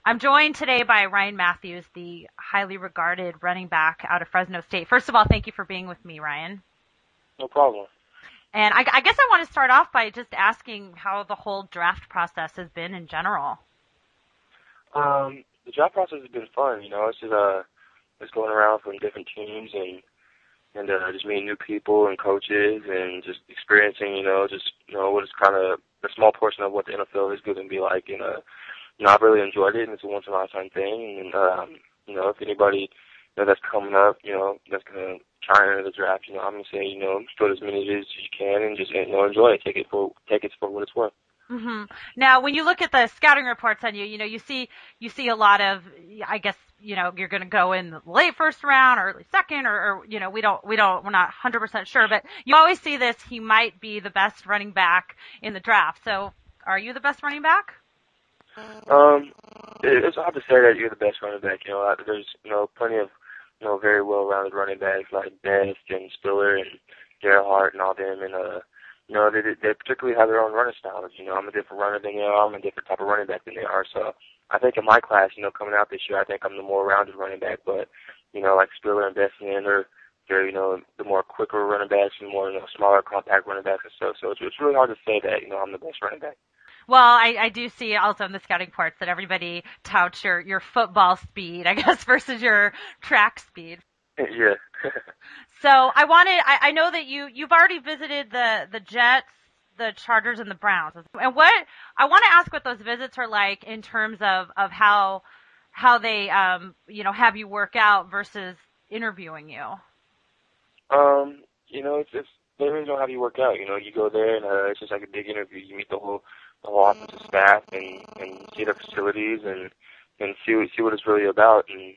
I'm joined today by Ryan Matthews, the highly regarded running back out of Fresno State. First of all, thank you for being with me, Ryan. No problem. And I guess I want to start off by just asking how the whole draft process has been in general. The draft process has been fun. It's just going around from different teams and just meeting new people and coaches and just experiencing, what is kind of a small portion of what the NFL is going to be like. I've really enjoyed it, and it's a once in a lifetime thing. And if anybody that's coming up, that's going to try and enter the draft, I'm going to say, put as many as you can and just enjoy it. Take it for what it's worth. Mm-hmm. Now, when you look at the scouting reports on you, you see a lot of, I guess, you're going to go in the late first round or early second, or we're not 100% sure, but you always see this. He might be the best running back in the draft. So, are you the best running back? It's hard to say that you're the best running back. There's plenty of very well-rounded running backs like Best and Spiller and Gerhardt and all them, and they particularly have their own running styles. I'm a different runner than they are. I'm a different type of running back than they are. So I think in my class, coming out this year, I think I'm the more rounded running back. But like Spiller and Best and they're the more quicker running backs and more smaller, compact running backs and stuff. So it's really hard to say that I'm the best running back. Well, I do see also in the scouting reports that everybody touts your football speed, I guess, versus your track speed. Yeah. So I know that you've already visited the Jets, the Chargers, and the Browns. And I want to ask what those visits are like in terms of how they, have you work out versus interviewing you. It's they really don't have you work out. You go there and it's just like a big interview. You meet the whole offensive staff and see the facilities and see what it's really about. And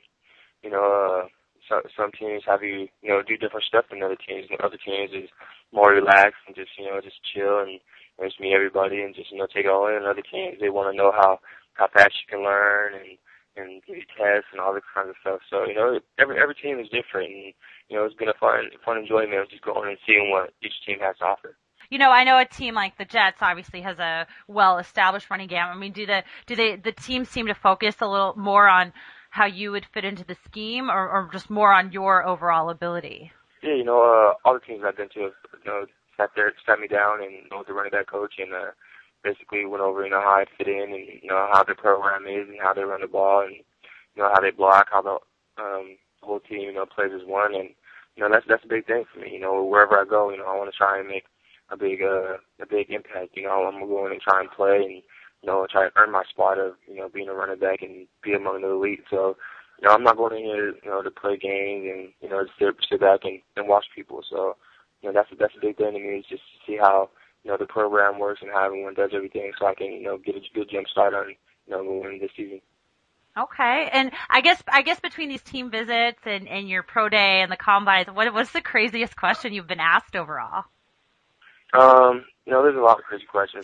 some teams have you do different stuff than other teams. And other teams is more relaxed and just chill and just meet everybody and just take it all in. And other teams, they want to know how fast you can learn and give you tests and all this kind of stuff. So every team is different. And it's been a fun enjoyment of just going and seeing what each team has to offer. I know a team like the Jets obviously has a well-established running game. I mean, do the teams seem to focus a little more on how you would fit into the scheme, or just more on your overall ability? Yeah, all the teams I've been to have, sat me down and with the running back coach and basically went over, how I fit in and, how their program is and how they run the ball and, how they block, how the whole team, plays as one. And, that's a big thing for me. Wherever I go, I want to try and make a big impact. I'm going to go in and try and play and, try to earn my spot of, being a running back and be among the elite. So, I'm not going in here, to play games and, to sit back and watch people. So, that's a big thing to me is just to see how, the program works and how everyone does everything so I can, get a good jump start on, going this season. Okay. And I guess between these team visits and your pro day and the combines, what's the craziest question you've been asked overall? There's a lot of crazy questions.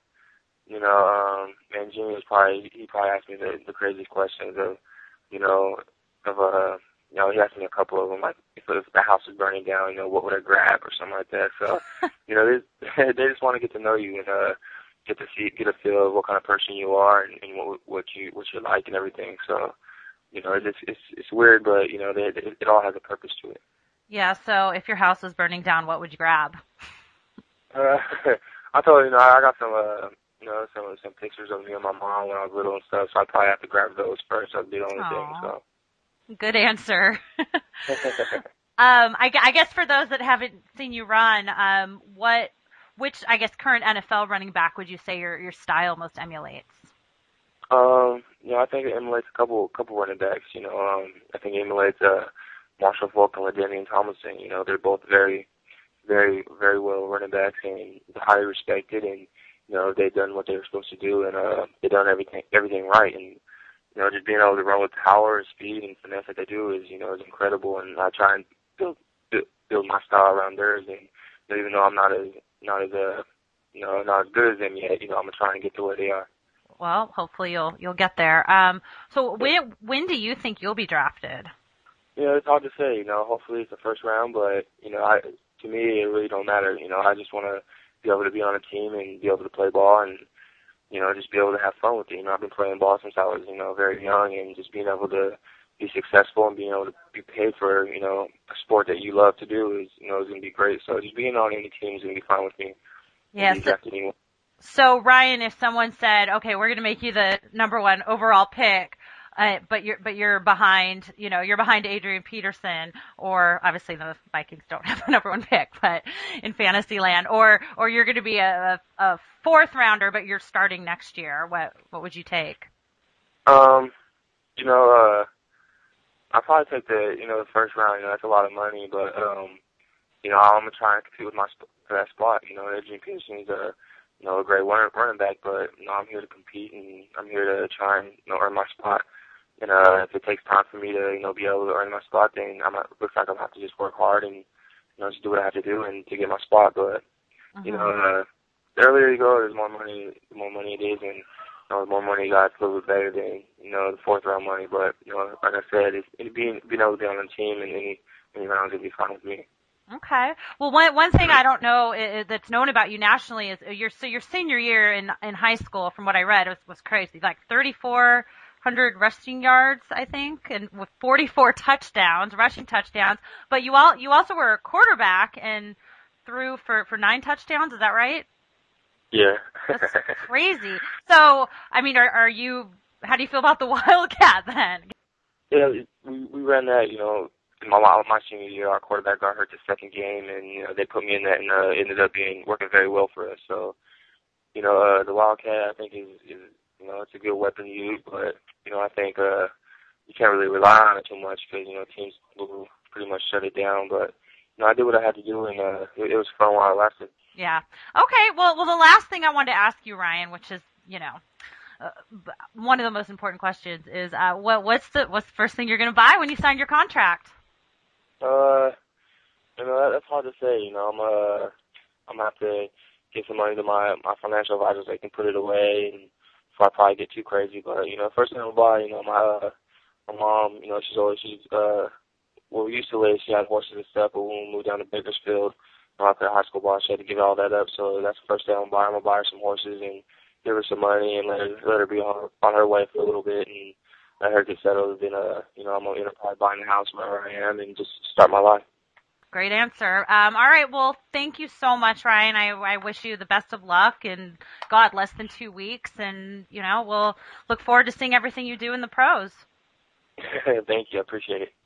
And Jimmy he probably asked me the craziest questions of, he asked me a couple of them, like if the house was burning down, what would I grab or something like that. So, they just want to get to know you and, get a feel of what kind of person you are and what you like and everything. So, it's weird, but, it all has a purpose to it. Yeah. So if your house was burning down, what would you grab? I told I got some pictures of me and my mom when I was little and stuff, so I'd probably have to grab those first. That'd be the only thing. So. Good answer. I guess for those that haven't seen you run, which I guess current NFL running back would you say your style most emulates? I think it emulates a couple running backs. I think it emulates Marshall Faulk and LaDainian Tomlinson. They're both very, very, very well running backs and highly respected, and they've done what they were supposed to do, and they've done everything right. And just being able to run with power and speed and finesse that they do is is incredible. And I try and build my style around theirs. And even though I'm not as good as them yet, I'm trying to get to where they are. Well, hopefully you'll get there. So when do you think you'll be drafted? It's hard to say. Hopefully it's the first round, but to me it really don't matter. I just want to be able to be on a team and be able to play ball and just be able to have fun with it. I've been playing ball since I was, very young, and just being able to be successful and being able to be paid for, a sport that you love to do is going to be great. So just being on any team is going to be fine with me. Yes. So Ryan, if someone said, okay, we're going to make you the number 1 overall pick, but you're behind, you're behind Adrian Peterson, or obviously the Vikings don't have a number 1 pick, but in fantasy land, or you're going to be a 4th rounder, but you're starting next year, what would you take? I'll probably take the first round. That's a lot of money, but I'm gonna try and compete for that spot. Adrian Peterson's a great running back, but I'm here to compete and I'm here to try and earn my spot. And if it takes time for me to be able to earn my spot, then looks like I'm gonna have to just work hard and just do what I have to do and to get my spot. But the earlier you go, there's more money. The more money it is, and the more money you got, it's a little bit better than the 4th round money. But like I said, being able to be on the team and any rounds would be fine with me. Okay. Well, one thing I don't know that's known about you nationally is your senior year in high school, from what I read, was crazy. Like 3,400 rushing yards, I think, and with 44 rushing touchdowns. But you also were a quarterback and threw for 9 touchdowns. Is that right? Yeah. That's crazy. So, I mean, how do you feel about the Wildcat then? Yeah, we ran that, in my senior year. Our quarterback got hurt the second game, and they put me in that, and ended up working very well for us. So, the Wildcat, I think is it's a good weapon to use, but I think you can't really rely on it too much because teams will pretty much shut it down. But I did what I had to do, and it was fun while it lasted. Yeah. Okay. Well, the last thing I wanted to ask you, Ryan, which is one of the most important questions, is what's the first thing you're going to buy when you sign your contract? That's hard to say. I'm gonna have to give some money to my financial advisors so they can put it away, and before I probably get too crazy. But first thing I'm gonna buy, my mom, where we used to live, she had horses and stuff, but when we moved down to Bakersfield, after high school ball, she had to give all that up. So that's the first thing I'm gonna buy her some horses and give her some money and let her be on her way for a little bit and let her get settled. Then I'm gonna end up probably buying a house wherever I am and just start my life. Great answer. All right. Well, thank you so much, Ryan. I wish you the best of luck, and God, less than 2 weeks, and we'll look forward to seeing everything you do in the pros. Thank you. I appreciate it.